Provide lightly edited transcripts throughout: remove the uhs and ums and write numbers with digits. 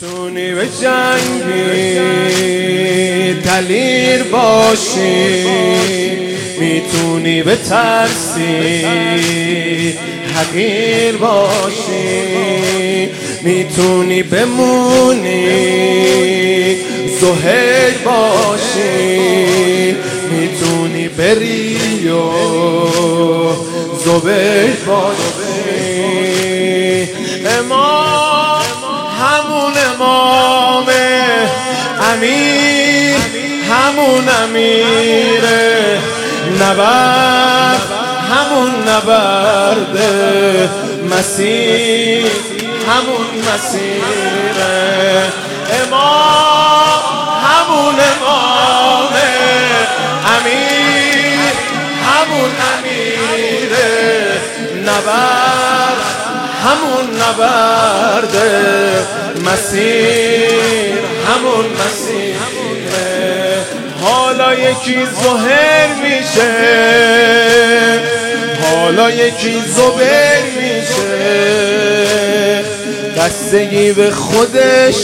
میتونی به جنگی دلیر باشی، میتونی به ترسی حقیر باشی، میتونی بمونی زهیر باشی، میتونی بری و زبیر باشی. امام همون امام امیر همون امیره، نبرد همون نبرد، مسیر همون مسیره. امام همون امام امیر همون امیره، نبرد همون نبرد، مسیر همون مسیره. حالا یکی زهیر میشه، حالا یکی زبیر میشه، بستگی به خودش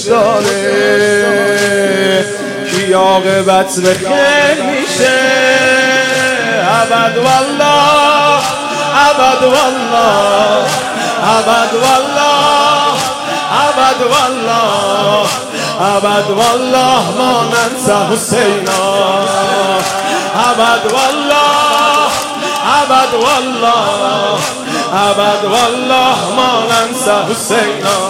داره کی عاقبت به خیر میشه. ابد والله ابد والله ابد والله ابد والله ابد والله ما ننسى حسینا. ابد والله ابد والله ابد والله ما ننسى حسینا.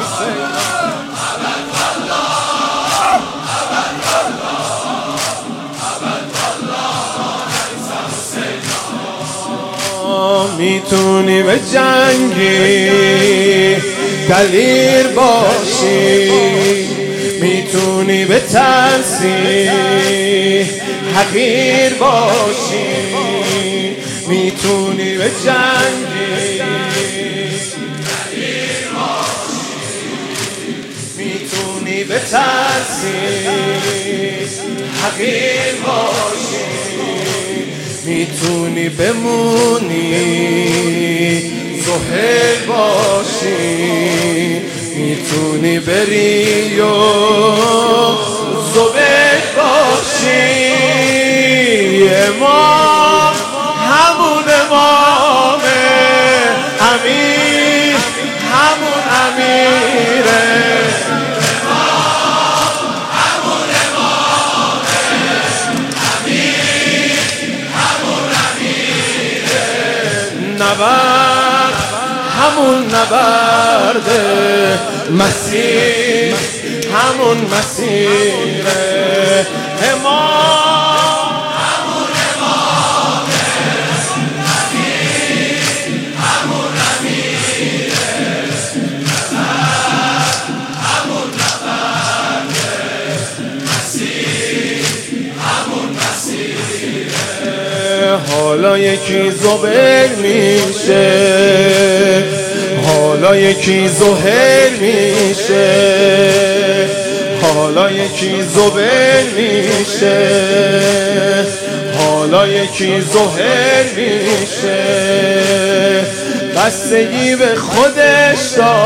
میتونی به جنگی دلیر باشی، میتونی به ترسی حقیر باشی، میتونی به جنگی دلیر باشی، میتونی به ترسی حقیر باشی، میتونی بمونی زهیر باشی، میتونی بری و زبیر باشی. امام همون امام امیر همون امیره، نبرد همون نبرد، مسیر همون مسیره. امام همون امام امیر همون امیره، نبرد همون نبرد، مسیر همون مسیره. حالا یکی زبیر میشه، حالا یکی زهیر میشه، حالا یکی زبیر میشه، حالا یکی زهیر میشه، بستگی به خودش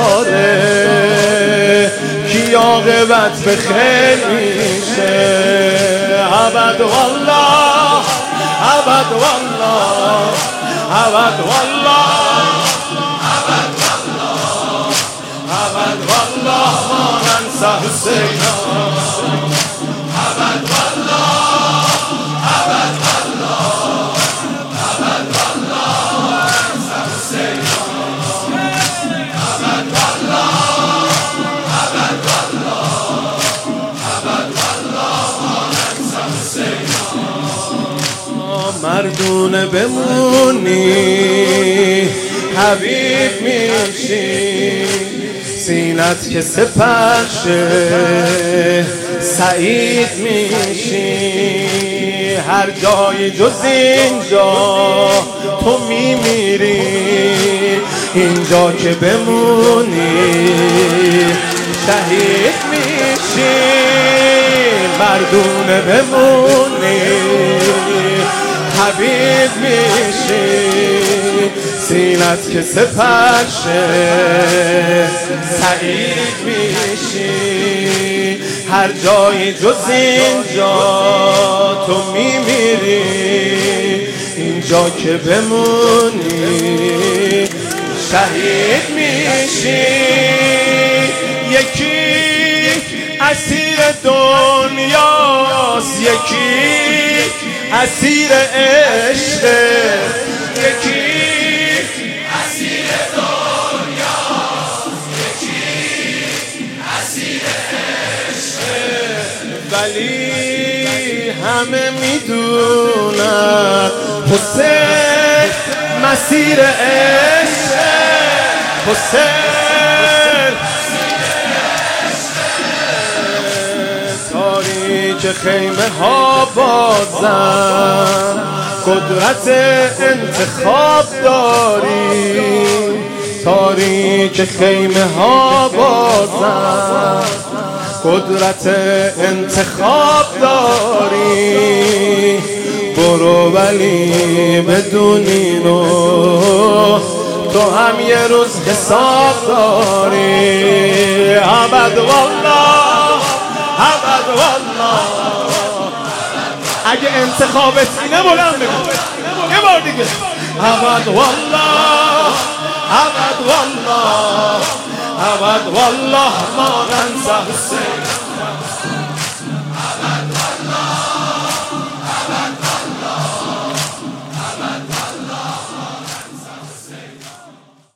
داره کی عاقبت به خیر میشه. ابد والله ابد والله ابد والله ابد والله ابد والله ما ننسى حسینا. ابد والله ابد والله ابد والله ما ننسى حسینا. ابد والله ابد والله ابد والله ما ننسى حسینا. مردونه بمونی حبیب میشی، سینت که سپرشه سعید میشی. هر جای جز اینجا تو میمیری، اینجا که بمونی شهید میشی. مردونه بمونی حبیب میشی، سینت که سپرشه سعید میشی، هر جایی جز اینجا تو میمیری، اینجا که بمونی شهید میشی. یکی اسیر دنیاست، یکی اسیر عشق، یکی اسیر دنیاست، یکی اسیر عشق. ولی همه میدونن حسین مسیر عشق، حسین تاریک خیمه ها بازن، قدرت انتخاب داری، تاریک خیمه ها بازن، قدرت انتخاب داری. برو ولی بدون اینو تو هم یه روز حساب داری. ابد والله، ابد والله. اگه انتخابت اینه بلند بگو یه بار دیگه. ابد والله، ابد والله، ابد والله ما ننسى حسین.